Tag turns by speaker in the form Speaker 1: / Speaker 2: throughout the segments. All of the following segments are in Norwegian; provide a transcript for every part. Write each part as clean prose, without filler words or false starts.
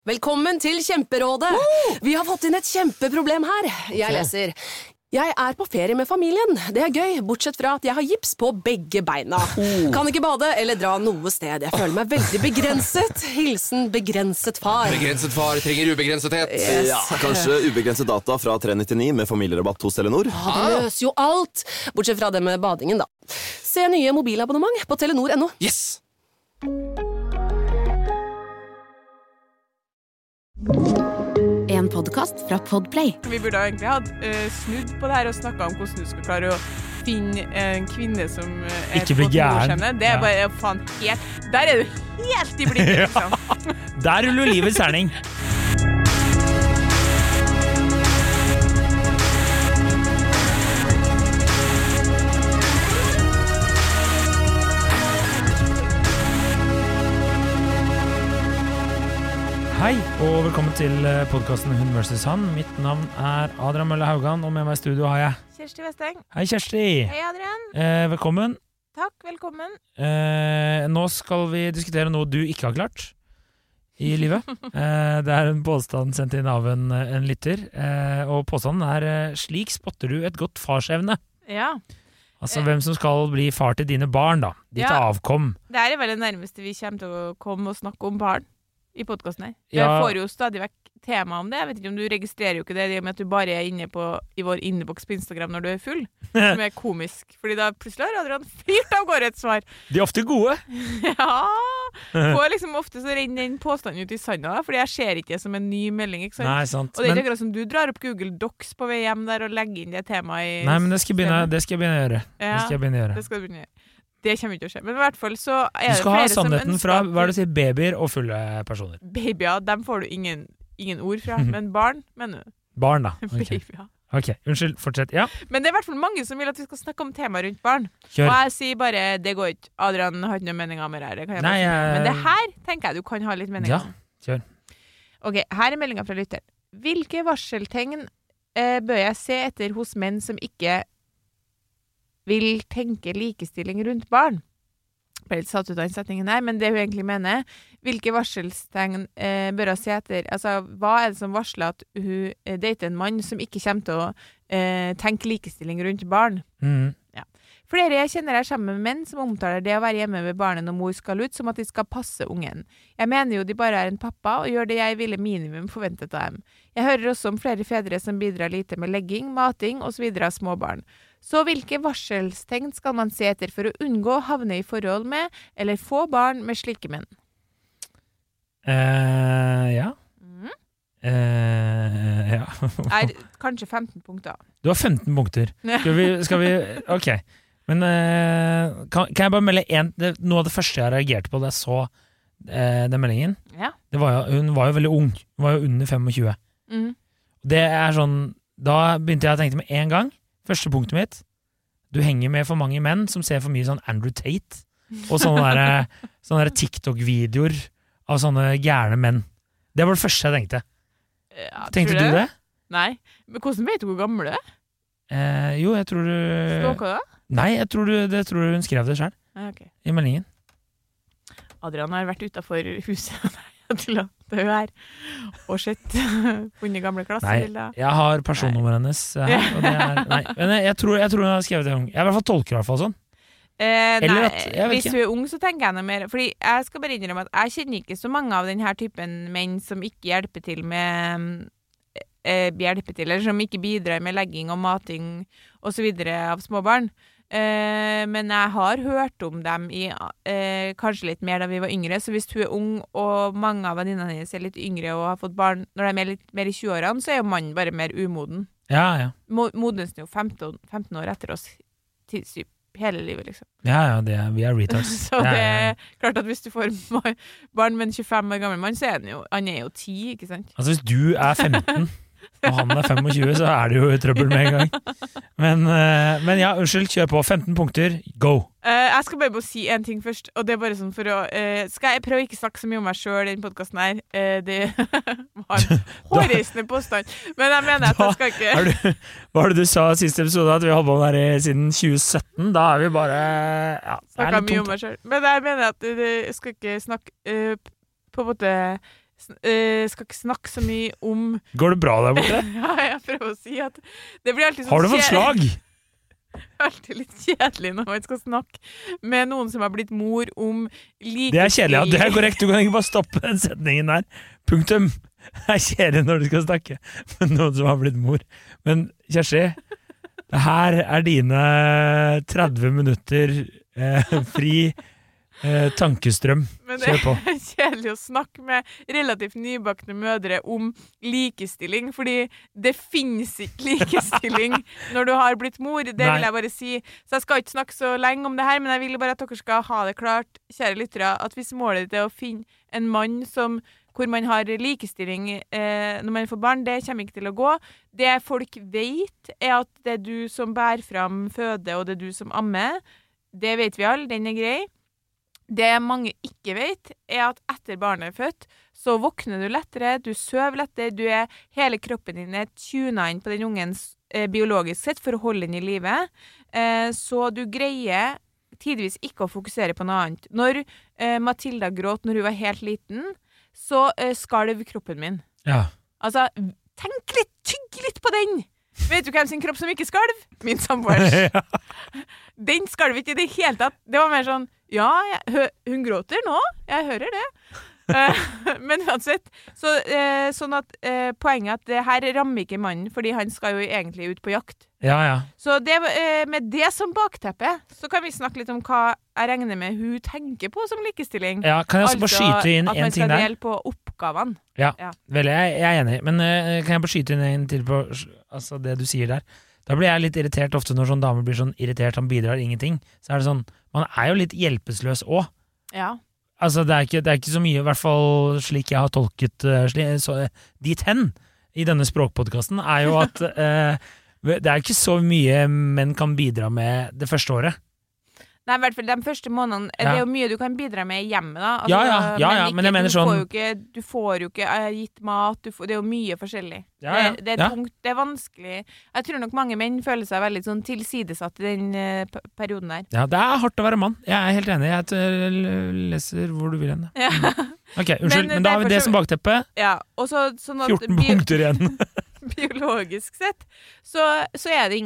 Speaker 1: Velkommen til Kjemperådet! Vi har fått inn et kjempeproblem her. Jeg leser. Jeg er på ferie med familien. Det er gøy, bortsett fra at jeg har gips på begge beina. Kan ikke bade eller dra noe sted. Jeg føler meg veldig begrenset. Hilsen begrenset far.
Speaker 2: Begrenset far trenger ubegrensethet.
Speaker 1: Yes.
Speaker 3: Ja, kanskje ubegrenset data fra 399 med familierabatt hos Telenor?
Speaker 1: Det løser jo alt. Bortsett fra det med badingen, da. Se nye mobilabonnement på telenor.no.
Speaker 2: Yes!
Speaker 4: En podcast fra Podplay.
Speaker 5: Vi burde egentlig hatt snudd på det her og snakket om hvordan du skal klare å finne en kvinne som
Speaker 6: ikke blir gæren.
Speaker 5: Det er bare faen helt... Der er du helt i blikket, liksom.
Speaker 6: Der ruller livets terning. Hei, og velkommen til podcasten Hun vs. Han. Mitt navn er Adrian Mølle Haugan, og med meg i studio har jeg...
Speaker 5: Kjersti Vesteng.
Speaker 6: Hei, Kjersti.
Speaker 5: Hei, Adrian.
Speaker 6: Velkommen.
Speaker 5: Takk, velkommen.
Speaker 6: Nå skal vi diskutere noe du ikke har klart i livet. Det er en påstand sendt inn av en lytter, og påstanden er slik spotter du et godt farsevne.
Speaker 5: Ja.
Speaker 6: Altså hvem som skal bli far til dine barn, da. Ditt avkom.
Speaker 5: Det er vel det nærmeste vi kommer til å komme og snakke om barn i podcasten her.
Speaker 6: Ja.
Speaker 5: Jeg får jo stadig vekk tema om det. Jeg vet ikke om du registrerer jo ikke det, med at du bare er inne i vår inneboks på Instagram når du er full, som er komisk. Fordi da plutselig har Adrian fyrt av gårde et svar.
Speaker 6: De er ofte gode.
Speaker 5: Ja! Og liksom ofte så renner den påstanden ut i sanda, fordi jeg ser ikke det som en ny melding, ikke sant?
Speaker 6: Nei, sant.
Speaker 5: Og det er ikke akkurat som du drar opp Google Docs på vei hjem der og legger inn det temaet i...
Speaker 6: Nei, men det skal jeg begynne å gjøre.
Speaker 5: Ja,
Speaker 6: det skal jeg begynne å gjøre.
Speaker 5: Det skal du begynne å gjøre. Det kommer ikke til å skje. Men i hvert fall så er det flere som
Speaker 6: ønsker... Du skal ha sannheten fra, hva er det du sier, babyer og fulle personer?
Speaker 5: Babyer, dem får du ingen ord fra, men barn, mener du?
Speaker 6: Barn da, ok.
Speaker 5: Babyer.
Speaker 6: Ok, unnskyld, fortsett, ja.
Speaker 5: Men det er i hvert fall mange som vil at vi skal snakke om tema rundt barn.
Speaker 6: Kjør.
Speaker 5: Og jeg sier bare, det går ikke. Adrian har ikke noen meninger med det her. Det kan jeg
Speaker 6: Nei,
Speaker 5: bare si. Men det her tenker jeg du kan ha litt meninger om.
Speaker 6: Ja, kjør.
Speaker 5: Ok, her er meldingen fra lytter. Hvilke varseltegn bør jeg se etter hos menn som ikke vil tenke likestilling rundt barn? Ble litt satt ut av den setningen her, men det hun egentlig mener, hvilke varselstegn bør hun se etter? Altså, hva er det som varsler at hun dater en mann som ikke kommer til å tenke likestilling rundt barn? Ja. Flere jeg kjenner er sammen med menn som omtaler det å være hjemme med barnet når mor skal ut, som at de skal passe ungen. Jeg mener jo de bare er en pappa, og gjør det jeg ville minimum forventet av dem. Jeg hører også om flere fedre som bidrar lite med legging, mating og så videre av små barn. Så hvilke varselstegn skal man se etter for å unngå å havne i forhold med, eller få barn med slike menn?
Speaker 6: Ja. Ja.
Speaker 5: Er kanskje 15 punkter.
Speaker 6: Du har 15 punkter. Skal vi ok. Men kan jeg bare melde noe av det første jeg reagerte på da jeg så den meldingen?
Speaker 5: Ja.
Speaker 6: Hun var jo veldig ung. Hun var jo under 25. Det er sånn, da begynte jeg å tenke med en gang. Første punktet mitt, du henger med for mange menn som ser for mye sånn Andrew Tate og sånne der TikTok-videoer av sånne gærne menn. Det var det første jeg tenkte.
Speaker 5: Ja,
Speaker 6: tenkte du det?
Speaker 5: Nei. Men hvordan vet du hvor gammel du er?
Speaker 6: Jo, jeg tror du...
Speaker 5: Stalker du?
Speaker 6: Nei, jeg tror hun skrev det selv
Speaker 5: Okay.
Speaker 6: i meldingen.
Speaker 5: Adrian har vært utenfor huset til at det er og sett funnet gamle klassebilder.
Speaker 6: Nei, jeg har personnummeret hennes her, og det er... Nei, men jeg tror hun har skrevet det. Jeg i hvert fall tolker i hvert fall sånn.
Speaker 5: Hvis hun er ung, så tenker jeg noe mer. Fordi jeg skal bare innrømme at jeg kjenner ikke så mange av denne typen menn som ikke hjelper til med... eller som ikke bidrar med legging og mating og så videre av små barn. Men jeg har hørt om dem i kanskje litt mer da vi var yngre, så hvis hun er ung og mange av venninnene hennes er litt yngre og har fått barn når de er litt mer i 20-årene, så er jo mannen bare mer umoden.
Speaker 6: Ja.
Speaker 5: Modnes jo 15 år etter oss hele livet, liksom.
Speaker 6: Ja, vi er retards.
Speaker 5: Så det er klart at hvis du får barn med en 25 år gammel mann, så er han er jo 10, ikke sant?
Speaker 6: Altså hvis du er 15 og han er 25, så er det jo trøbbel med en gang. Men ja, unnskyld, kjør på. 15 punkter, go!
Speaker 5: Jeg skal bare si en ting først, og det er bare sånn for å... skal jeg prøve å ikke snakke så mye om meg selv i den podcasten her? Det var en hårreisende påstand, men jeg mener at jeg skal ikke...
Speaker 6: Hva var det du sa i siste episode, at vi har holdt på der siden 2017? Da er vi bare... Ja,
Speaker 5: snakket mye om meg selv. Men jeg mener at jeg skal ikke snakke på en måte... skal ikke snakke så mye om
Speaker 6: Går det bra der borte?
Speaker 5: Ja, jeg prøver å si at det blir alltid sånn
Speaker 6: Har du fått slag?
Speaker 5: Alltid litt kjedelig når man skal snakke med noen som har blitt mor om likestilling.
Speaker 6: Det er kjedelig, ja. Det er korrekt. Du kan ikke bare stoppe den setningen der. Punktum. Det er kjedelig når du skal snakke med noen som har blitt mor. Men Kjersti, det her er dine 30 minutter fri tankestrøm.
Speaker 5: Men det
Speaker 6: Kjør på.
Speaker 5: er kjedelig å snakke med relativt nybakne mødre om likestilling, fordi det finnes ikke likestilling når du har blitt mor, det vil jeg bare si. Så jeg skal ikke snakke så lenge om det her, men jeg vil bare at dere skal ha det klart, kjære lyttere, at hvis målet ditt er å finne en mann hvor man har likestilling når man får barn, det kommer ikke til å gå. Det folk vet er at det er du som bærer fram føde, og det er du som ammer. Det vet vi alle, den er grei. Det mange ikke vet, er at etter barnet er født, så våkner du lettere, du søver lettere, hele kroppen din er tunet inn på den ungens biologisk sett for å holde den i livet. Så du greier tidvis ikke å fokusere på noe annet. Når Matilda gråt når hun var helt liten, så skalv kroppen min.
Speaker 6: Ja.
Speaker 5: Altså, tenk litt, tygg litt på den! Vet du hvem sin kropp som ikke skalv? Min samboers. Den skalv ikke i det hele tatt. Det var mer sånn, ja, hun gråter nå, jeg hører det. Men uansett, sånn at poenget er at det her rammer ikke mannen, fordi han skal jo egentlig ut på jakt.
Speaker 6: Ja.
Speaker 5: Så med det som bakteppe, så kan vi snakke litt om hva jeg regner med hun tenker på som likestilling.
Speaker 6: Ja, kan jeg også bare skyte inn en ting der?
Speaker 5: At man skal dele på oppgavene.
Speaker 6: Ja. Vel, jeg er enig, men kan jeg bare skyte inn en til på altså det du sier der? Da blir jeg litt irritert ofte når sånn damer blir sånn irritert, han bidrar ingenting. Så er det sånn, man er jo litt hjelpeløs også. Ja. Altså, det er ikke så mye, i hvert fall slik jeg har tolket dit hen i denne språkpodcasten, er jo at det er ikke så mye menn kan bidra med det første året. Nei, i hvert fall de første månedene, det er jo mye du kan bidra med i hjemmet da. Altså, men jeg mener sånn... Du får jo ikke gitt mat, det er jo mye forskjellig. Det er tungt, det er vanskelig. Jeg tror nok mange menn føler seg veldig sånn tilsidesatt i den perioden der. Ja, det er hardt å være mann. Jeg er helt enig. Jeg leser hvor du vil henne. Ja. Ok, unnskyld, men da har vi det som bakteppe. Ja, og så sånn at 14 punkter igjen. Biologisk sett, så er det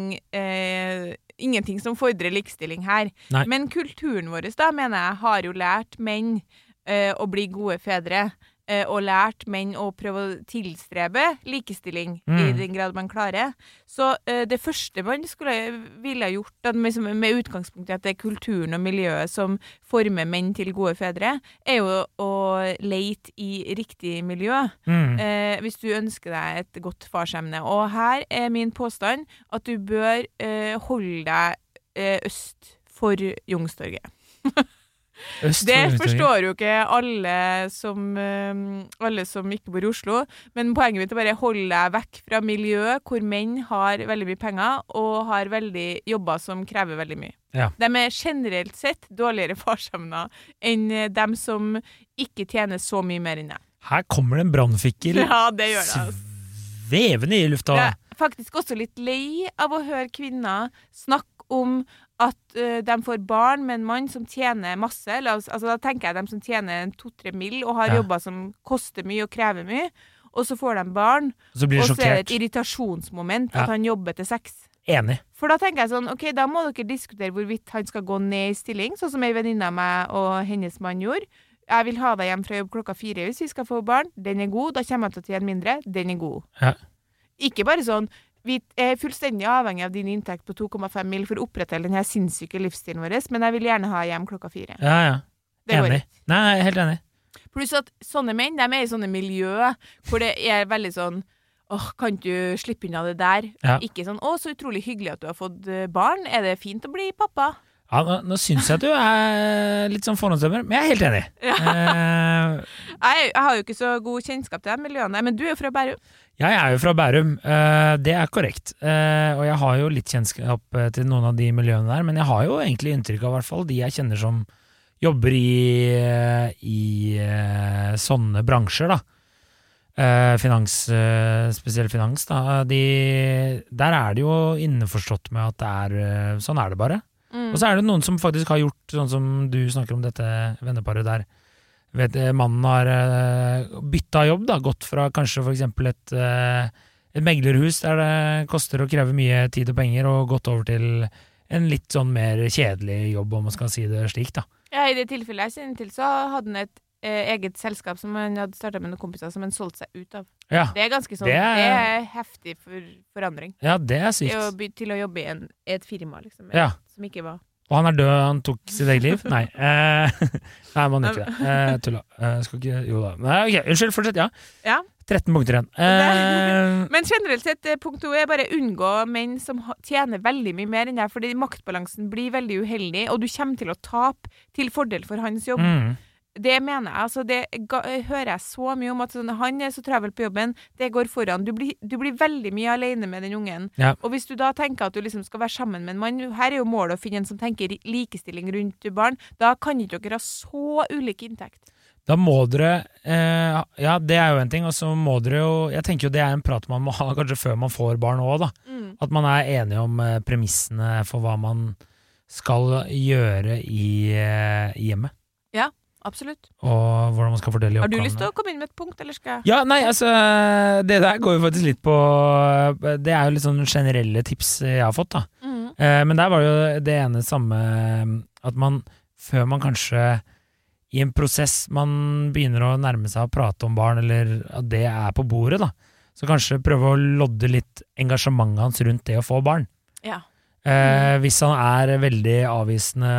Speaker 6: ingenting som fordrer likestilling her. Nei. Men kulturen vår da, mener jeg, har jo lært menn å bli gode fedre, og lært menn å prøve å tilstrebe likestilling i den grad man klarer. Så det første man ville gjort med utgangspunkt i at det er kulturen og miljøet som former menn til gode fedre, er jo å lete i riktig miljø hvis du ønsker deg et godt farsemne. Og her er min påstand at du bør holde deg øst for Youngstorget. Det forstår jo ikke alle som ikke bor i Oslo, men poenget mitt er bare holde deg vekk fra miljø hvor menn har veldig mye penger og har jobber som krever veldig mye. Ja. De er generelt sett dårligere farsemner enn dem som ikke tjener så mye mer enn deg. Her kommer det en brannfikkel svevende i lufta. Jeg er faktisk også litt lei av å høre kvinner snakke om at de får barn med en mann som tjener masse, altså da tenker jeg dem som tjener 2-3 mil og har jobber som koster mye og krever mye, og så får de barn, og så er det et irritasjonsmoment at han jobber til 6. Enig. For da tenker jeg sånn, ok, da må dere diskutere hvorvidt han skal gå ned i stilling, sånn som en venninne av meg og hennes mann gjorde. Jeg vil ha deg hjem fra jobb 4:00 hvis vi skal få barn, den er god, da kommer jeg til å tjene mindre, den er god. Ja. Ikke bare sånn, vi er fullstendig avhengig av din inntekt på 2,5 mil for å opprettholde denne sinnssyke livsstilen vår, men jeg vil gjerne ha hjem 4:00. Ja. Enig. Nei, jeg er helt enig. Pluss at sånne menn, de er i sånne miljø hvor det er veldig sånn, kan du slippe unna det der? Ja. Ikke sånn, så utrolig hyggelig at du har fått barn, er det fint å bli pappa? Ja, nå synes jeg at du er litt sånn forhåndsdømmer, men jeg er helt enig. Ja. Jeg har jo ikke så god kjennskap til de miljøene, men du er jo fra Bærum. Jeg er jo fra Bærum, det er korrekt, og jeg har jo litt kjennskap til noen av de miljøene der, men jeg har jo egentlig inntrykk av i hvert fall de jeg kjenner som jobber i sånne bransjer da, spesielt finans da, der er det jo innforstått med at det sånn er det bare. Og så er det noen som faktisk har gjort sånn som du snakker om dette venneparet der, mannen har byttet jobb da, gått fra kanskje for eksempel et meglerhus der det koster å kreve mye tid og penger, og gått over til en litt sånn mer kjedelig jobb, om man skal si det slik da.
Speaker 5: Ja, i det tilfellet jeg kjenner til, så hadde han et eget selskap som han hadde startet med noen kompiser som han solgte seg ut av.
Speaker 6: Ja.
Speaker 5: Det er ganske sånn, det er heftig forandring.
Speaker 6: Ja, det er sykt.
Speaker 5: Til å jobbe i et firma, liksom,
Speaker 6: Ja.
Speaker 5: som ikke var.
Speaker 6: Og han er død, han tok sitt eget liv? Nei. Nei, man gjør ikke det. Tulla. Skal ikke, jo da. Nei, ok, unnskyld, fortsett, ja.
Speaker 5: Ja.
Speaker 6: 13 punkter igjen.
Speaker 5: Men generelt sett, punkt 2 er bare unngå menn som tjener veldig mye mer enn deg, fordi maktbalansen blir veldig uheldig, og du kommer til å tape til fordel for hans jobb. Det mener jeg, altså det hører jeg så mye om, at sånn, han er så travel på jobben, det går foran. Du blir veldig mye alene med den ungen.
Speaker 6: Ja.
Speaker 5: Og hvis du da tenker at du liksom skal være sammen med en mann, her er jo målet å finne en som tenker likestilling rundt barn, da kan ikke dere ha så ulik inntekt.
Speaker 6: Da må dere, ja, det er jo en ting, og så må dere jo, jeg tenker jo det er en prat man må ha kanskje før man får barn også da. At man er enige om premissene for hva man skal gjøre i hjemmet.
Speaker 5: Ja. Absolutt.
Speaker 6: Og hvordan man skal fordele
Speaker 5: oppgavene. Har du lyst til å komme inn med et punkt, eller skal jeg?
Speaker 6: Ja, nei, altså, det der går jo faktisk litt på, det er jo litt sånn generelle tips jeg har fått da. Men der var jo det ene samme, at man, før man kanskje i en prosess, man begynner å nærme seg å prate om barn, eller at det er på bordet da, så kanskje prøve å lodde litt engasjementet hans rundt det å få barn.
Speaker 5: Ja.
Speaker 6: Hvis han er veldig avvisende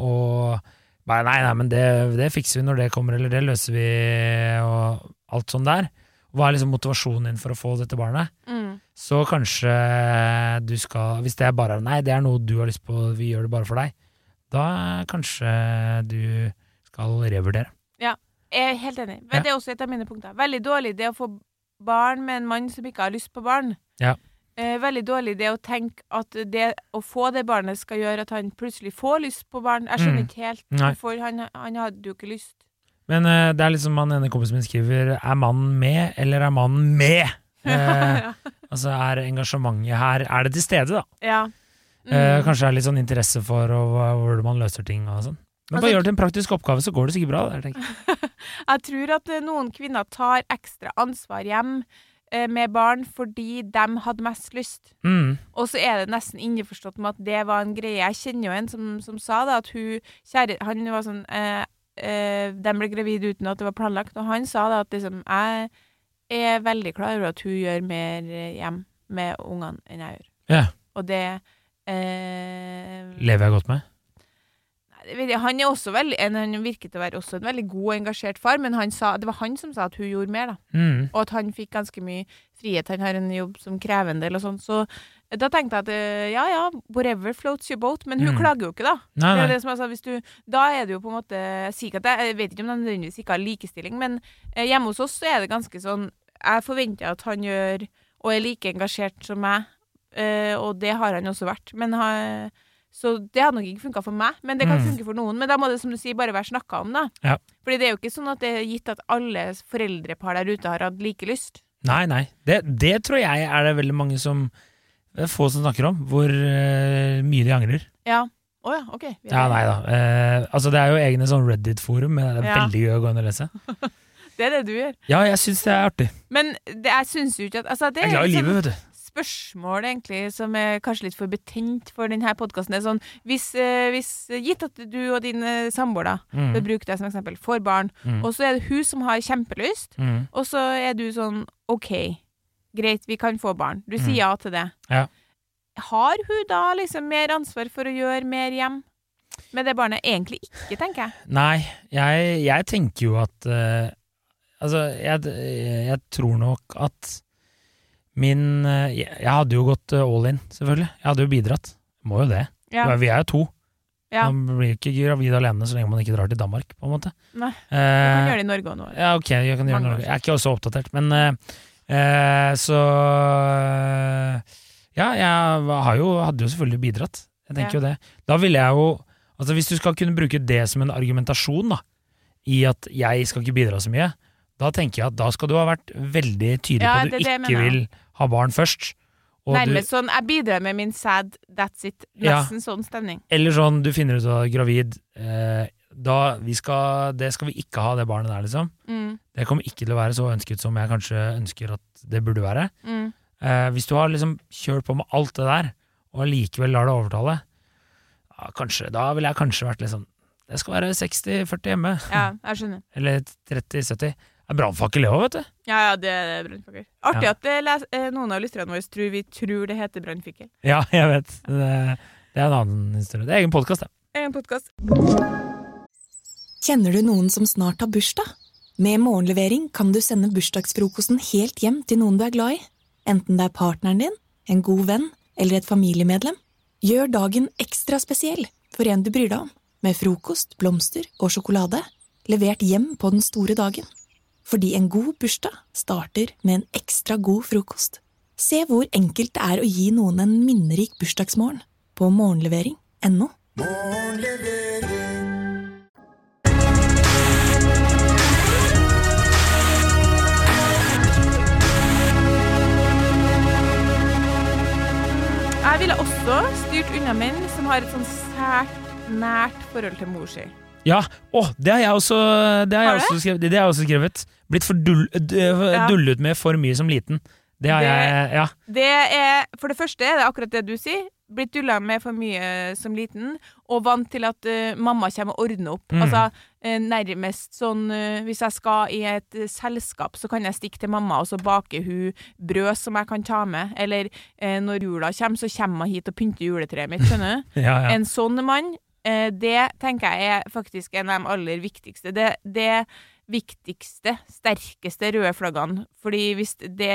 Speaker 6: og nei, men det fikser vi når det kommer, eller det løser vi, og alt sånn der. Hva er liksom motivasjonen din for å få dette barnet? Så kanskje du skal, hvis det er bare, nei, det er noe du har lyst på, vi gjør det bare for deg, da kanskje du skal revurdere. Ja,
Speaker 5: jeg er helt enig. Det er også et av mine punkter. Veldig dårlig det å få barn med en mann som ikke har lyst på barn.
Speaker 6: Ja.
Speaker 5: Veldig dårlig det å tenke at det å få det barnet skal gjøre at han plutselig får lyst på barn. Jeg skjønner ikke helt hvorfor han hadde jo ikke lyst. Men
Speaker 6: det er liksom han ene kompisen min skriver, er mannen med, eller er mannen med? Altså er engasjementet her, er det til stede da? Ja. Kanskje det er litt sånn interesse for hvor man løser ting og sånn. Men bare gjør det til en praktisk oppgave, så går det sikkert bra. Der, tenker jeg.
Speaker 5: Jeg tror at noen kvinner tar ekstra ansvar hjem med barn fordi de hadde mest lyst. Og så er det nesten innforstått med at det var en greie. Jeg kjenner jo en som sa det, at han var sånn, de ble gravid uten at det var planlagt, og han sa det at liksom, jeg er veldig klar over at hun gjør mer hjem med ungene enn jeg gjør.
Speaker 6: Ja.
Speaker 5: Og det
Speaker 6: lever jeg godt med?
Speaker 5: Han er også han virket til å være også en veldig god og engasjert far, men det var han som sa at hun gjorde mer da. Og at han fikk ganske mye frihet. Han har en jobb som krevende eller sånn, så da tenkte jeg at whatever floats your boat, men hun klager jo ikke da.
Speaker 6: Nei.
Speaker 5: Det er det som jeg sa, da er det jo på en måte, jeg vet ikke om de nødvendigvis ikke har likestilling, men hjemme hos oss så er det ganske sånn, jeg forventer at han gjør, og er like engasjert som meg, og det har han også vært, men så det hadde nok ikke funket for meg, men det kan funke for noen. Men da må det, som du sier, bare være snakket om da. Ja. Fordi det er jo ikke sånn at det er gitt at alle foreldrepar der ute har hatt like lyst.
Speaker 6: Nei. Det tror jeg er det veldig mange som, det er få som snakker om, hvor mye de angrer.
Speaker 5: Ja. Åja, ok.
Speaker 6: Ja, nei da. Altså det er jo egne sånn Reddit-forum, men det er veldig gøy å gå inn og lese.
Speaker 5: Det er det du gjør.
Speaker 6: Ja, jeg synes det er artig.
Speaker 5: Men jeg synes jo ikke at, altså det
Speaker 6: jeg er glad i livet, vet du.
Speaker 5: Spørsmål egentlig som er kanskje litt for betent for denne podcasten er sånn, hvis gitt at du og din samboer da, vil bruke det som eksempel, får barn, og så er det hun som har kjempelyst, og så er du sånn, ok, greit, vi kan få barn. Du sier ja til det. Ja. Har hun da liksom mer ansvar for å gjøre mer hjem med det barnet? Egentlig ikke, tenker jeg.
Speaker 6: Nei, jeg tenker jo at altså, jeg tror nok at jeg hadde jo gått all in, selvfølgelig. Jeg hadde jo bidratt. Må jo det. Ja. Vi er jo 2. Ja. Man blir ikke gravid alene så lenge man ikke drar til Danmark, på en måte.
Speaker 5: Nei, du kan gjøre det i Norge også nå.
Speaker 6: Ja, ok, jeg kan gjøre det i Norge. Jeg er ikke også oppdatert, men så ja, jeg hadde jo selvfølgelig bidratt. Jeg tenker jo det. Da ville jeg jo, altså hvis du skal kunne bruke det som en argumentasjon da, i at jeg skal ikke bidra så mye, da tenker jeg at da skal du ha vært veldig tydelig på at du ikke vil ha barn først.
Speaker 5: Nærmest sånn, jeg bidrar med min sad, that's it, nesten sånn stemning.
Speaker 6: Eller sånn, du finner ut at du er gravid, det skal vi ikke ha, det barnet der, liksom. Det kommer ikke til å være så ønsket som jeg kanskje ønsker at det burde være. Hvis du har liksom kjørt på med alt det der, og likevel lar det overtale, da vil jeg kanskje vært liksom, det skal være 60-40 hjemme.
Speaker 5: Ja, jeg skjønner.
Speaker 6: Eller 30-70. Det brannfakkel det også, vet du.
Speaker 5: Ja, det er brannfakkel. Artig at noen av lytterne våre tror det heter brannfakkel.
Speaker 6: Ja, jeg vet. Det en annen historie. Det egen podcast, det.
Speaker 5: Egen podcast.
Speaker 7: Kjenner du noen som snart har bursdag? Med morgenlevering kan du sende bursdagsfrokosten helt hjem til noen du er glad i. Enten det er partneren din, en god venn eller et familiemedlem. Gjør dagen ekstra spesiell for en du bryr deg om. Med frokost, blomster og sjokolade. Levert hjem på den store dagen. Fordi en god bursdag starter med en ekstra god frokost. Se hvor enkelt det er å gi noen en minnerik bursdagsmorgen på morgenlevering.no.
Speaker 5: Jeg ville også styrt unna menn som har et sånn sært nært forhold til mor si.
Speaker 6: Ja, det har jeg også skrevet. Det har jeg også skrevet. Blitt for dullet med for mye som liten. Det har jeg, ja.
Speaker 5: Det for det første er det akkurat det du sier. Blitt dullet med for mye som liten, og vant til at mamma kommer og ordner opp. Altså, nærmest sånn, hvis jeg skal i et selskap, så kan jeg stikke til mamma, og så baker hun brød som jeg kan ta med. Eller når jula kommer, så kommer hun hit og pynter juletreet mitt, skjønner du?
Speaker 6: Ja.
Speaker 5: En sånn mann, det tenker jeg faktisk en av de aller viktigste. Det viktigste, sterkeste røde flaggene. Fordi hvis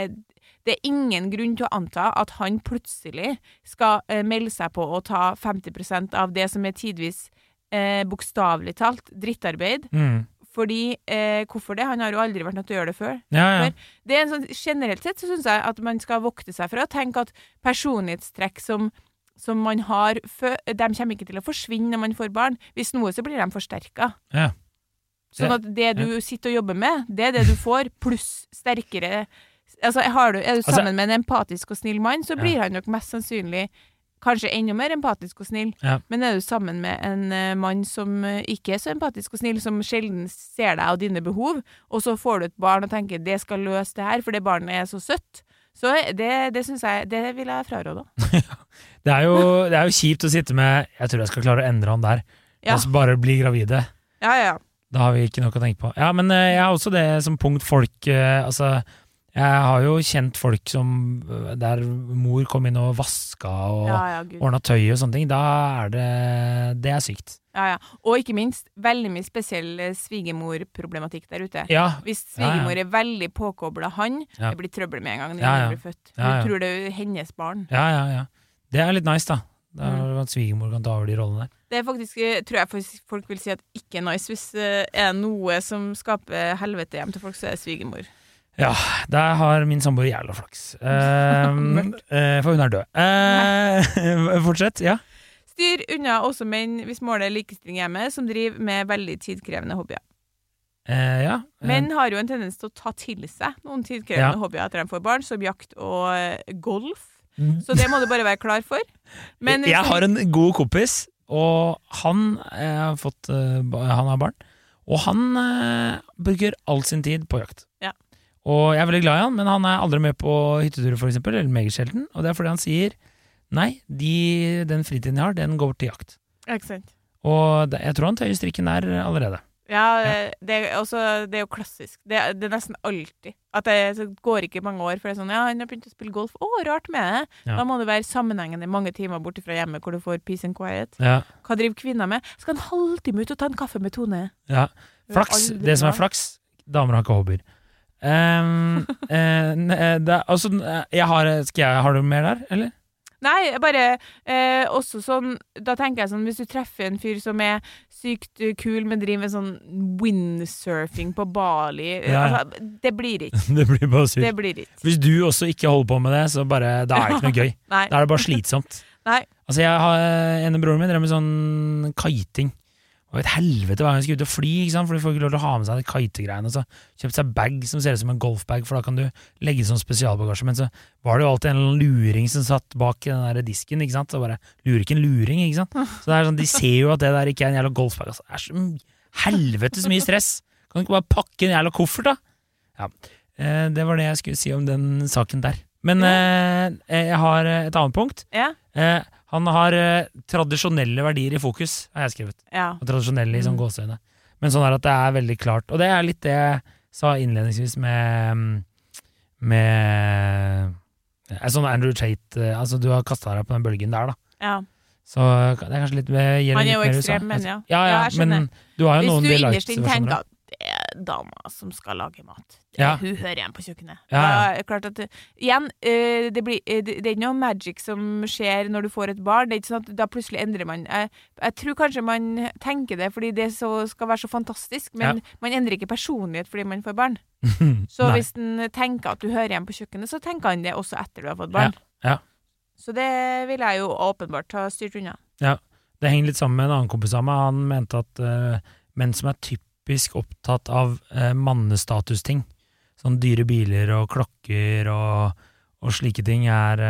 Speaker 5: det ingen grunn til å anta at han plutselig skal melde seg på å ta 50% av det som tidvis bokstavelig talt drittarbeid. Fordi, hvorfor det? Han har jo aldri vært nødt til å gjøre det før.
Speaker 6: Ja.
Speaker 5: Det en sånn, generelt sett så synes jeg at man skal vokte seg for å tenke at personlighetstrekk som man har, de kommer ikke til å forsvinne når man får barn. Hvis noe, så blir de forsterket.
Speaker 6: Ja.
Speaker 5: Sånn at det du sitter og jobber med, det er det du får, pluss sterkere. Altså, er du sammen med en empatisk og snill mann, så blir han nok mest sannsynlig kanskje enda mer empatisk og snill. Ja. Men er du sammen med en mann som ikke er så empatisk og snill, som sjelden ser deg og dine behov, og så får du et barn og tenker, det skal løse det her, for det barnet er så søtt, så det synes jeg, det vil jeg fraråde.
Speaker 6: Det er jo kjipt å sitte med, jeg tror jeg skal klare å endre han der, og så bare bli gravide.
Speaker 5: Ja.
Speaker 6: Da har vi ikke noe å tenke på. Ja, men jeg har også det som punkt folk, altså, jeg har jo kjent folk som, der mor kom inn og vaska og ordnet tøy og sånne ting, da det sykt.
Speaker 5: Ja. Og ikke minst, veldig mye spesiell svigermor-problematikk der ute.
Speaker 6: Ja.
Speaker 5: Hvis svigermor er veldig påkoblet han, det blir trøbbel med en gang når han blir født. Hun tror det er hennes barn.
Speaker 6: Ja. Det er litt nice, da. Det er at svigermor kan ta over de rollene der.
Speaker 5: Det er faktisk, tror jeg folk vil si at ikke nice. Hvis er noe som skaper helvete hjem til folk, så er det svigermor.
Speaker 6: Ja, der har min samboer jævla flaks. For hun er død. Fortsett, ja.
Speaker 5: Styr unna også menn hvis målet er likestilling hjemme, som driver med veldig tidkrevende hobbyer. Menn har jo en tendens til å ta til seg noen tidkrevende hobbyer etter de får barn, som jakt og golf. Så det må du bare være klar for. Men
Speaker 6: jeg har en god kompis, og han har barn, og han bruker all sin tid på jakt.
Speaker 5: Ja.
Speaker 6: Og jeg er veldig glad i han, men han er aldri med på hytteturer for eksempel, eller meget sjelden, og det er fordi han sier, nei, den fritiden jeg har, den går til jakt.
Speaker 5: Ikke sant.
Speaker 6: Og jeg tror han tøyer strikken der allerede.
Speaker 5: Ja, det er jo klassisk. Det er nesten alltid. At det går ikke mange år, for det er sånn, han har begynt å spille golf. Rart med det. Ja. Da må det være sammenhengende mange timer borte fra hjemmet, hvor du får peace and quiet. Ja. Hva driver kvinner med? Skal en halvtime ut og ta en kaffe med Tone? Ja, flaks. Det som er flaks, damer har ikke hobbyer. Har du mer der, eller? Nei, bare også sånn, da tenker jeg sånn, hvis du treffer en fyr som er sykt kul, men driver med sånn windsurfing på Bali, altså, det blir ikke.
Speaker 6: Det blir bare sykt.
Speaker 5: Det blir ikke.
Speaker 6: Hvis du også ikke holder på med det, så bare, da er det ikke noe gøy. Da er det bare slitsomt.
Speaker 5: Nei.
Speaker 6: Altså, en av broren min drev med sånn kiting. Og et helvete hva han skulle ut og fly, ikke sant? For du får ikke lov til å ha med seg de kitegreiene. Så kjøpte seg bag som ser ut som en golfbag, for da kan du legge sånn spesialbagasje. Men så var det jo alltid en luring som satt bak den der disken, ikke sant? Og bare, lurer ikke en luring, ikke sant? Så det er sånn, de ser jo at det der ikke er en jævla golfbag. Altså, det er så helvetes mye stress. Kan du ikke bare pakke en jævla koffert da? Ja, det var det jeg skulle si om den saken der. Men jeg har et annet punkt.
Speaker 5: Ja.
Speaker 6: Han har tradisjonelle verdier i fokus, har jeg skrevet.
Speaker 5: Ja.
Speaker 6: Og tradisjonelle i sånn gåseøyne. Men sånn at det er veldig klart. Og det er litt det jeg sa innledningsvis med sånn Andrew Tate, altså du har kastet deg på den bølgen der da.
Speaker 5: Ja.
Speaker 6: Så det er kanskje litt...
Speaker 5: Han er jo ekstrem, men ja.
Speaker 6: Ja, men du har jo noen
Speaker 5: Hvis du
Speaker 6: light
Speaker 5: innerst inn tenker at det er dama som skal lage mat. Hun hører igjen på kjøkkenet.
Speaker 6: Ja.
Speaker 5: Det er klart at igjen, det er ikke noe magic som skjer når du får et barn. Det er ikke sånn at da plutselig endrer man. Jeg tror kanskje man tenker det fordi det skal være så fantastisk, men man endrer ikke personlighet fordi man får barn. Så hvis den tenker at du hører igjen på kjøkkenet, så tenker han det også etter du har fått barn.
Speaker 6: Ja.
Speaker 5: Så det vil jeg jo åpenbart ha styrt unna. Ja,
Speaker 6: det henger litt sammen med en annen kompis av meg. Han mente at menn som er typisk opptatt av mannestatusting, sånn dyre biler og klokker og slike ting er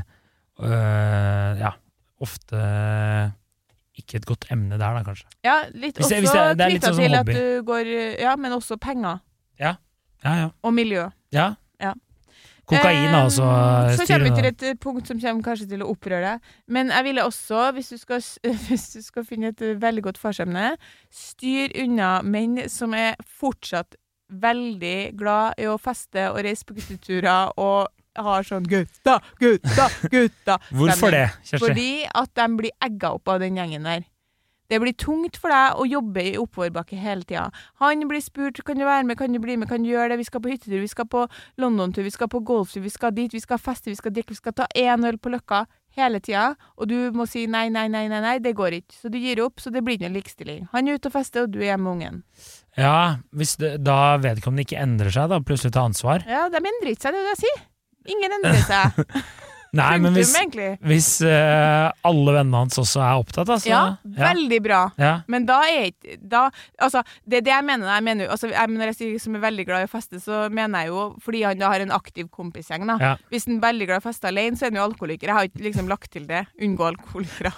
Speaker 6: ofte ikke et godt emne der da, kanskje.
Speaker 5: Ja, litt
Speaker 6: hvis
Speaker 5: også
Speaker 6: det er litt
Speaker 5: knyttet
Speaker 6: sånn
Speaker 5: til
Speaker 6: hobby.
Speaker 5: at du går, men også penger.
Speaker 6: Ja.
Speaker 5: Og miljø.
Speaker 6: Ja. Kokain altså.
Speaker 5: Så kommer vi til et punkt som kommer kanskje til å opprøre deg. Men jeg ville også, hvis du skal finne et veldig godt farsemne, styr unna menn som er fortsatt veldig glad i å feste og reise på gutteturer og har sånn gutta.
Speaker 6: Hvorfor det, Kjersti?
Speaker 5: Fordi at de blir egget opp av den gjengen der. Det blir tungt for deg å jobbe i oppoverbakke hele tiden. Han blir spurt, kan du være med, kan du bli med, kan du gjøre det? Vi skal på hyttetur, vi skal på London-tur, vi skal på golftur, vi skal dit, vi skal feste, vi skal drikke, vi skal ta 1 øl på Løkka hele tiden. Og du må si nei, det går ikke. Så du gir opp, så det blir ikke noen likestilling. Han er ute og fester, og du er hjemme med ungen.
Speaker 6: Ja, da vedkommende ikke endrer seg, da plutselig ta ansvar.
Speaker 5: Ja, de endrer ikke seg, det er det jeg sier. Ingen endrer seg.
Speaker 6: Nei, men hvis alle vennene hans også er opptatt, altså.
Speaker 5: Ja, veldig bra.
Speaker 6: Ja.
Speaker 5: Men da altså, det er det jeg mener, når jeg sier som er veldig glad i å feste, så mener jeg jo, fordi han da har en aktiv kompisgjeng da. Ja. Hvis han er veldig glad i å feste alene, så er han jo alkoholiker. Jeg har ikke liksom lagt til det. Unngå alkoholikere.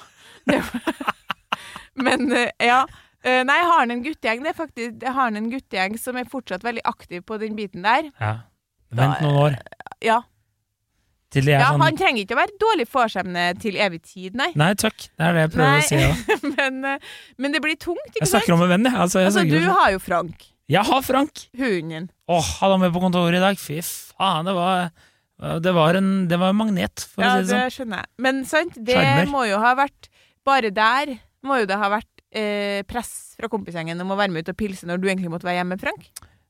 Speaker 5: Men, ja. Nei, jeg har en guttegjeng. Jeg har en guttegjeng som er fortsatt veldig aktiv på den biten der.
Speaker 6: Ja. Vent noen år.
Speaker 5: Ja.
Speaker 6: Sånn...
Speaker 5: han trenger ikke å være dårlig forsemne til evig tid, nei.
Speaker 6: Nei, takk. Det er det jeg prøver å si også.
Speaker 5: men det blir tungt, ikke sant?
Speaker 6: Jeg snakker om en venn, jeg. Altså,
Speaker 5: du har jo Frank.
Speaker 6: Jeg har Frank.
Speaker 5: Hunden din.
Speaker 6: Han var med på kontoret i dag. Fy faen, det var en magnet, for å si det sånn. Ja,
Speaker 5: det skjønner jeg. Men sant, det må jo ha vært, bare der må jo det ha vært press fra kompisgjengen om å være med ut og pilse når du egentlig måtte være hjemme, Frank.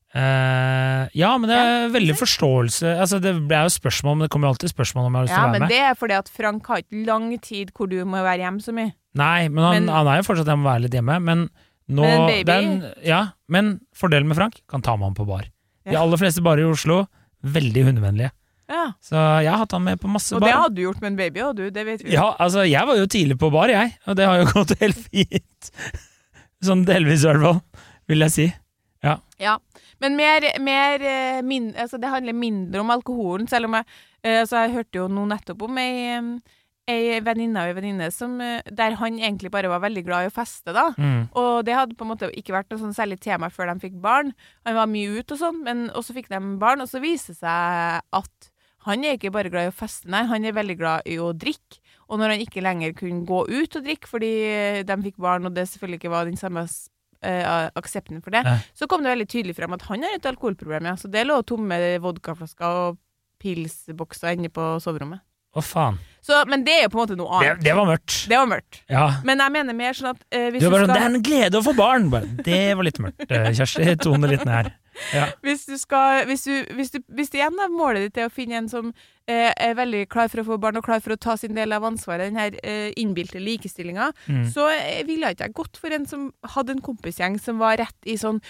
Speaker 6: Ja, men det er veldig forståelse. Altså, det ble jo spørsmål, men det kommer jo alltid spørsmål om jeg har lyst til å være med.
Speaker 5: Ja, men det er fordi at Frank har ikke lang tid hvor du må være hjemme så mye.
Speaker 6: Nei, men han er jo fortsatt hjemme og være litt hjemme. Men nå, men fordelen med Frank kan ta med han på bar. De aller fleste barer i Oslo, veldig hundevennlige. Ja. Så jeg har hatt han med på masse bar.
Speaker 5: Og det hadde du gjort med en baby, og det vet vi.
Speaker 6: Ja, altså, jeg var jo tidlig på bar, jeg. Og det har jo gått helt fint. Sånn delvis i hvert fall, vil jeg si. Ja.
Speaker 5: Men altså det handler mindre om alkoholen, selv om jeg hørte jo noe nettopp om ei venninne som, der han egentlig bare var veldig glad i å feste da, og det hadde på en måte ikke vært noe sånn særlig tema før de fikk barn. Han var mye ut og sånn, men også fikk de barn, og så viste det seg at han er ikke bare glad i å feste, nei, han er veldig glad i å drikke, og når han ikke lenger kunne gå ut og drikke fordi de fikk barn, og det selvfølgelig ikke var den samme aksepten for det, så kom det veldig tydelig frem at han har et alkoholproblem, ja. Så det lå tomme vodkaflasker og pilsbokser inne på soverommet.
Speaker 6: Faen.
Speaker 5: Men det er jo på en måte noe annet.
Speaker 6: Det var mørkt.
Speaker 5: Det var mørkt. Ja. Men jeg mener mer sånn at hvis
Speaker 6: det er en glede å få barn. Det var litt mørkt. Kjersti, tone litt ned her. Ja.
Speaker 5: Hvis du igjen da målet ditt er å finne en som er veldig klar for å få barn og klar for å ta sin del av ansvaret, den her innbilte likestillingen, så ville jeg ikke gått for en som hadde en kompisgjeng som var rett i sånn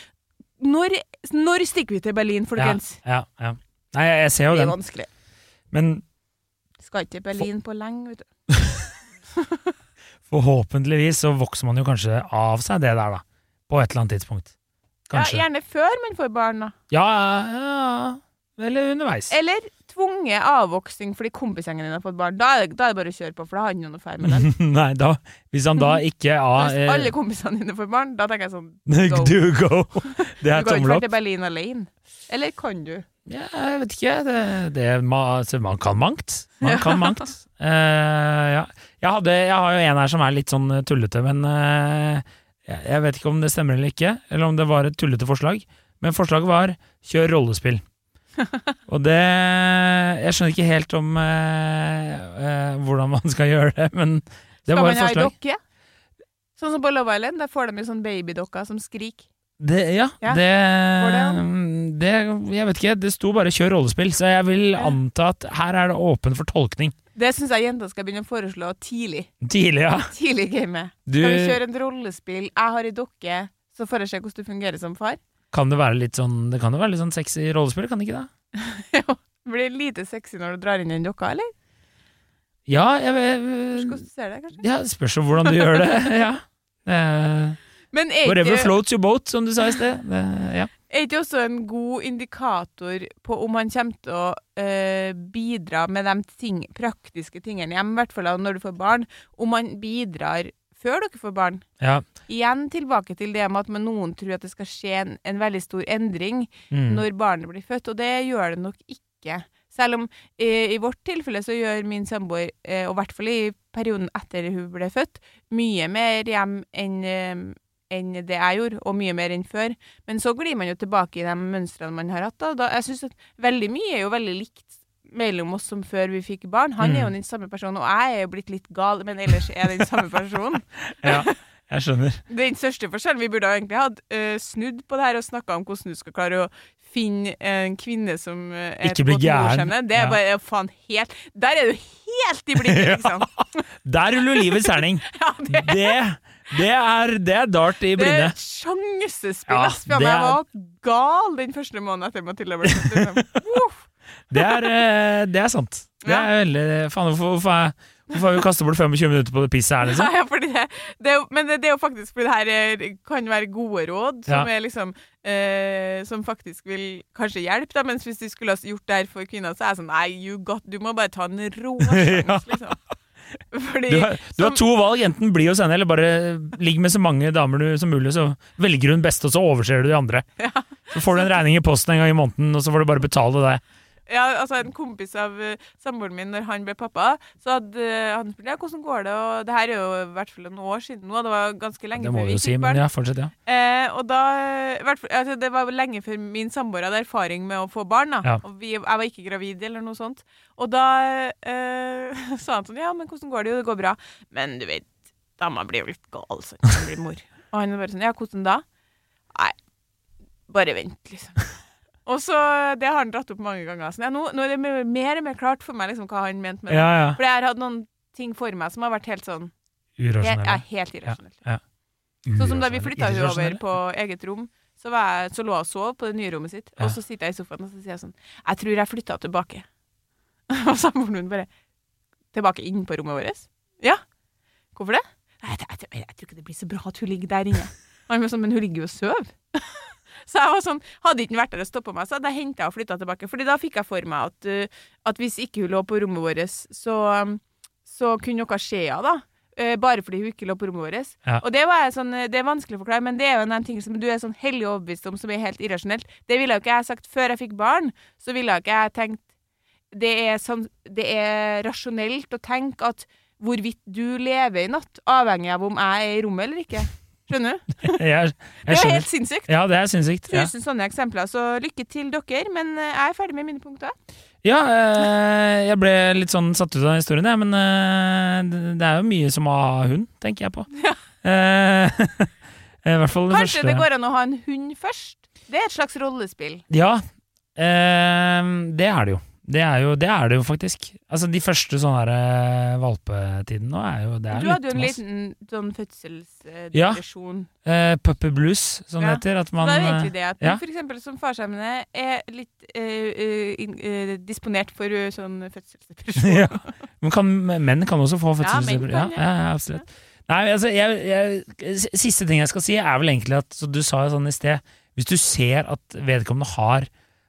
Speaker 5: når stikker vi til Berlin, folkens?
Speaker 6: Ja. Nei, jeg ser jo den.
Speaker 5: Det er vanskelig.
Speaker 6: Men
Speaker 5: skal ikke Berlin på lenge, vet du.
Speaker 6: Forhåpentligvis så vokser man jo kanskje av seg det der da, på et eller annet tidspunkt. Kanskje.
Speaker 5: Ja, gjerne før man får barn da.
Speaker 6: Ja. eller underveis.
Speaker 5: Eller tvunget avvoksing fordi kompisgjengen din har fått barn. Da er det bare å kjøre på, for da har han jo noe feil med den.
Speaker 6: Nei, hvis han da ikke
Speaker 5: Hvis alle kompisene dine får barn, da tenker jeg sånn go.
Speaker 6: Du go. Det er
Speaker 5: Du kan ikke
Speaker 6: tommel
Speaker 5: være
Speaker 6: opp.
Speaker 5: til Berlin alene. Eller kan du?
Speaker 6: Ja, jeg vet ikke. Man kan mangt. Man kan mangt. Ja. Jeg har jo en her som er litt sånn tullete, men jeg vet ikke om det stemmer eller ikke, eller om det var et tullete forslag. Men forslaget var kjør rollespill. Og jeg skjønner ikke helt om hvordan man skal gjøre det, men det var et forslag.
Speaker 5: Skal man ha i dokke? Sånn som på Love Island, der får de jo sånn babydokker som skrik.
Speaker 6: Jeg vet ikke, det sto bare kjør rollespill, så jeg vil anta at her er det åpen for tolkning.
Speaker 5: Det synes jeg jenter skal begynne å foreslå tidlig.
Speaker 6: Tidlig, ja.
Speaker 5: Tidlig i gamet. Skal vi kjøre en rollespill? Jeg har i dokke, så får jeg se hvordan du fungerer som far.
Speaker 6: Kan det være litt sånn, sexy rollespill, kan det ikke det?
Speaker 5: Jo, det blir lite sexy når du drar inn den dokka, eller?
Speaker 6: Ja, jeg
Speaker 5: Hvordan ser det, kanskje?
Speaker 6: Ja, spørs om hvordan du gjør det, ja.
Speaker 5: Men
Speaker 6: Whatever floats your boat, som du sa i sted. Ja.
Speaker 5: Er ikke også en god indikator på om han kommer til å bidra med de praktiske tingene hjemme, i hvert fall når du får barn, om han bidrar før dere får barn.
Speaker 6: Ja.
Speaker 5: Igjen tilbake til det med at noen tror at det skal skje en veldig stor endring når barnet blir født, og det gjør det nok ikke. Selv om i vårt tilfelle så gjør min samboer, og i hvert fall i perioden etter hun ble født, mye mer hjem enn det jeg gjorde, og mye mer enn før. Men så glir man jo tilbake i de mønstrene man har hatt. Jeg synes at veldig mye er jo veldig likt mellom oss som før vi fikk barn. Han er jo den samme personen, og jeg er jo blitt litt gal, men ellers er den samme personen.
Speaker 6: Ja, jeg skjønner.
Speaker 5: Den største forskjellen, vi burde egentlig hatt snudd på det her og snakket om hvordan du skal klare å finne en kvinne som er
Speaker 6: ikke blir gæren.
Speaker 5: Det er bare faen helt... Der er du helt i blikket, liksom.
Speaker 6: Der ruller livets terning. Det er dart i blinde.
Speaker 5: Det er sjansespill. Jeg var gal den første måneden etter Matilda ble født.
Speaker 6: Det er sant. Det er veldig... Faen, hvorfor har vi kastet bort 25 minutter på det pisset her, liksom?
Speaker 5: Ja, fordi men det er jo faktisk fordi det her kan være gode råd, som er liksom som faktisk vil kanskje hjelpe da, mens hvis du skulle ha gjort det her for kvinner, så er jeg sånn, nei, du må bare ta en rå sjans, liksom. Fordi,
Speaker 6: du har to valg, enten bli hos henne eller bare ligg med så mange damer som mulig, så velger du den beste, og så overser du de andre. Så får du en regning i posten en gang i måneden, og så får du bare betale det.
Speaker 5: Ja, altså en kompis av samboeren min, når han ble pappa, så hadde han spurt, hvordan går det? Og det her er jo i hvert fall noen år siden nå, det var ganske lenge før vi fikk barn.
Speaker 6: Men ja, fortsett, ja.
Speaker 5: Og da, det var lenge før min samboer hadde erfaring med å få barn, da. Ja. Og jeg var ikke gravid eller noe sånt. Og da sa han sånn, ja, men hvordan går det? Jo, det går bra. Men du vet, dama blir jo litt gal, så hun blir mor. Og han var bare sånn, ja, hvordan da? Nei, bare vent, liksom. Og så, det har han dratt opp mange ganger. Så nå er det mer og mer klart for meg liksom, hva han mente med det.
Speaker 6: Ja.
Speaker 5: For jeg har hatt noen ting for meg som har vært helt sånn...
Speaker 6: Urasjonelle.
Speaker 5: Helt irrasjonelt.
Speaker 6: Ja.
Speaker 5: Sånn som da vi flyttet over på eget rom, så lå jeg og sov på det nye rommet sitt, og så sitter jeg i sofaen og så sier jeg sånn, jeg tror jeg flyttet tilbake. Og samboeren min bare, tilbake inn på rommet vårt? Ja. Hvorfor det? Nei, jeg tror ikke det blir så bra at hun ligger der inne. Og han var sånn, men hun ligger jo og søv. Så jeg var sånn, hadde ikke vært der og stoppet meg, så hadde jeg hentet og flyttet tilbake. Fordi da fikk jeg for meg at hvis ikke hun lå på rommet vårt, så kunne noe skje da. Bare fordi hun ikke lå på rommet vårt. Ja. Og det var sånn, det er vanskelig å forklare, men det er jo en ting som du er sånn hellig overbevist om, som er helt irrasjonelt. Det ville jo ikke jeg sagt før jeg fikk barn, så ville jo ikke jeg tenkt, det er rasjonelt å tenke at hvorvidt du lever i natt, avhengig av om jeg er i rommet eller ikke. Skjønner du?
Speaker 6: Jeg
Speaker 5: det er helt sinnssykt.
Speaker 6: Ja, det er sinnssykt.
Speaker 5: 1000 sånne eksempler, så lykke til dere, men jeg er ferdig med mine punkter.
Speaker 6: Ja, jeg ble litt sånn satt ut av historien, men det er jo mye som å ha hund, tenker jeg på. Ja. I hvert fall det
Speaker 5: Kanskje
Speaker 6: første.
Speaker 5: Det går an å ha en hund først? Det er et slags rollespill.
Speaker 6: Ja, det er det jo. Det er det jo faktisk. Altså de første sånne her valpetiden nå er jo det.
Speaker 5: Du hadde jo en liten sånn fødselsdepresjon.
Speaker 6: Ja, puppy blues, som det heter. At man,
Speaker 5: så det er egentlig det at for eksempel som farskjemmene er litt disponert for sånn fødselsdepresjon.
Speaker 6: Ja, men menn kan også få fødselsdepresjon. Ja, absolutt. Nei, altså, siste ting jeg skal si er vel egentlig at, så du sa jo sånn i sted, hvis du ser at vedkommende har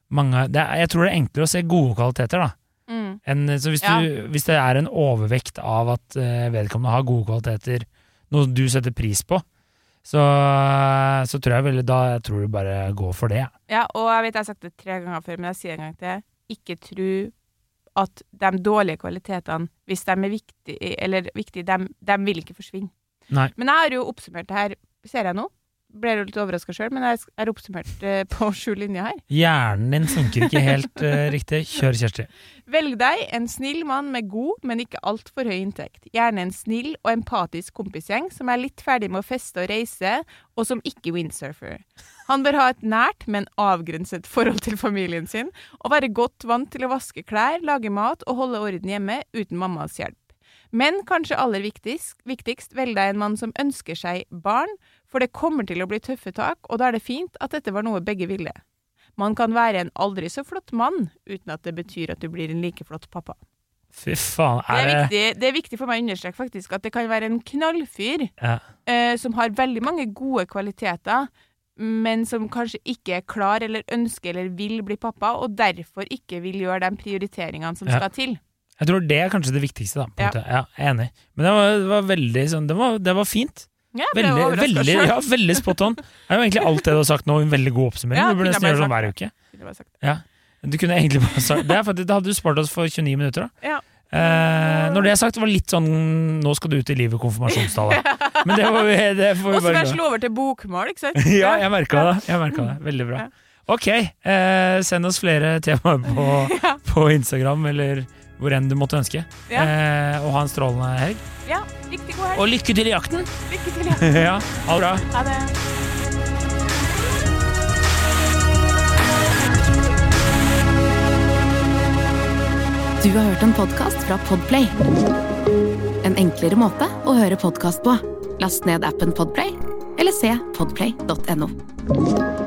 Speaker 6: jeg tror det er enklere å se gode kvaliteter, da. Så hvis det er en overvekt av at vedkommende har gode kvaliteter, noe du setter pris på, så tror jeg da tror du bare går for det.
Speaker 5: Ja, og jeg vet jeg har sagt det 3 ganger før, men jeg sier en gang til. Ikke tro at de dårlige kvalitetene, hvis de er viktige, de vil ikke forsvinne.
Speaker 6: Nei.
Speaker 5: Men jeg har jo oppsummert det her, ser jeg nå. Ble jo litt overrasket selv, men jeg har oppsummert på 7 linjer her.
Speaker 6: Hjernen din funker ikke helt riktig. Kjør, Kjersti.
Speaker 5: Velg deg en snill mann med god, men ikke alt for høy inntekt. Gjerne en snill og empatisk kompisgjeng som er litt ferdig med å feste og reise, og som ikke windsurfer. Han bør ha et nært, men avgrenset forhold til familien sin, og være godt vant til å vaske klær, lage mat og holde orden hjemme uten mammas hjelp. Men kanskje aller viktigst, velg deg en mann som ønsker seg barn, for det kommer til å bli tøffe tak, og da er det fint at dette var noe begge ville. Man kan være en aldri så flott mann, uten at det betyr at du blir en like flott pappa.
Speaker 6: Fy faen,
Speaker 5: det er viktig for meg å understreke faktisk, at det kan være en knallfyr, som har veldig mange gode kvaliteter, men som kanskje ikke er klar eller ønsker eller vil bli pappa, og derfor ikke vil gjøre de prioriteringene som skal til.
Speaker 6: Jeg tror det er kanskje det viktigste da, på en måte. Ja, jeg er enig. Men det var veldig sånn, det var fint.
Speaker 5: Ja,
Speaker 6: veldig spot on. Det er jo egentlig alt det du har sagt nå, en veldig god oppsummering. Du burde nesten gjøre sånn hver uke. Ja, du kunne egentlig bare sagt det, for da hadde du spart oss for 29 minutter da.
Speaker 5: Ja.
Speaker 6: Når det er sagt, det var litt sånn nå skal du ut i livet konfirmasjonstallet. Men det får vi bare
Speaker 5: også være slå over til bokmål, ikke sant?
Speaker 6: Ja, jeg merket det. Veldig bra. Ok, send oss flere temaer på Instagram, eller hvor enn du måtte ønske. Og ha en strålende helg.
Speaker 5: Ja, riktig god helg.
Speaker 6: Og lykke til i jakten.
Speaker 5: Lykke til i jakten.
Speaker 6: Ja, ha det bra.
Speaker 5: Ha det.
Speaker 4: Du har hørt en podcast fra Podplay. En enklere måte å høre podcast på. Last ned appen Podplay, eller se podplay.no.